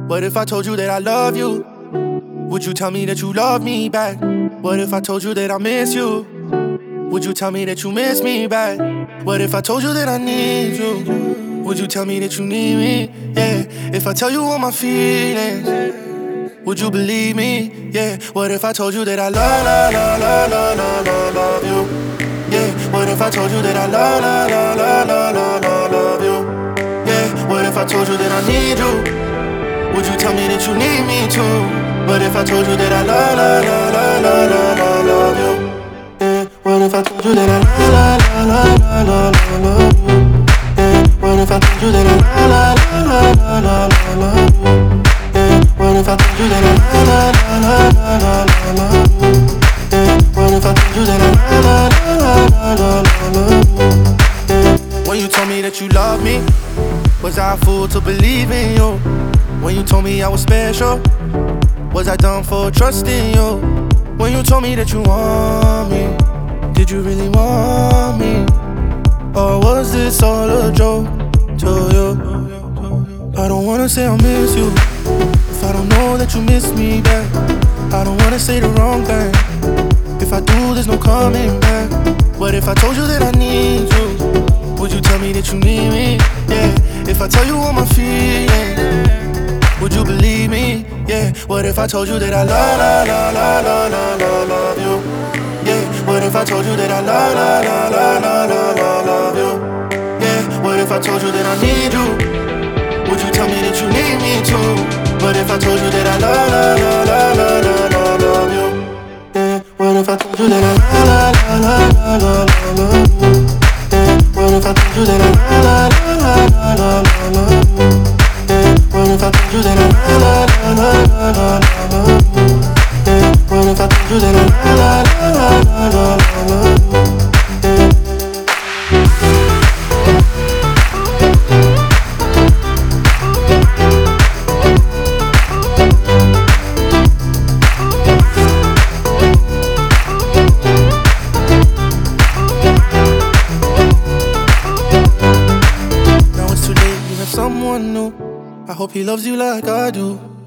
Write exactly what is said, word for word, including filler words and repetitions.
What if I told you that I love you? Would you tell me that you love me back? What if I told you that I miss you? Would you tell me that you miss me back? What if I told you that I need you? Would you tell me that you need me? Yeah. If I tell you all my feelings, would you believe me? Yeah. What if I told you that I love, love, love, love, love, love, love you? Yeah. What if I told you that I love, love, love, love, love, love, love you? Yeah. What if I told you that I need you? Would you tell me that you need me too? What if I told you that I love, love, love, love, love, love, love you? Yeah. What if I told you that I love, love, love, love, love, love, love you? Yeah. What if I told you that I love, love, love, love, love, love, love you? Yeah. What if I told you that I love, love, love, love, love, love you? Yeah. What if I told you that I love, love, love, love, love, love you? Yeah. When you told me that you love me, was I a fool to believe in you? When you told me I was special, was I dumb for trusting you? When you told me that you want me, did you really want me? Or was this all a joke to you? I don't wanna say I miss you if I don't know that you miss me back. I don't wanna say the wrong thing. If I do, there's no coming back. What if I told you that I need you? Would you tell me that you need me? Yeah. If I tell you all my feelings, would you believe me? Yeah. What if I told you that I love, love, love, love, love, love, love you? Yeah. What if I told you that I love, love, love, love, love, love, love you? Yeah. What if I told you that I need you? Would you tell me that you need me too? What if I told you that I love, love, love, love, love, love, love you? Yeah. What if I told you that I love, love, love, love, love, love you? Yeah. What if I told you that I love, love, love, love, love, love you? Yeah. What if I told you that I love, love, love, love, love, love you? Yeah. What if I told you that I love, love, love, love, love, love you? Yeah. Now it's too late, you have someone new. I hope he loves you like I do.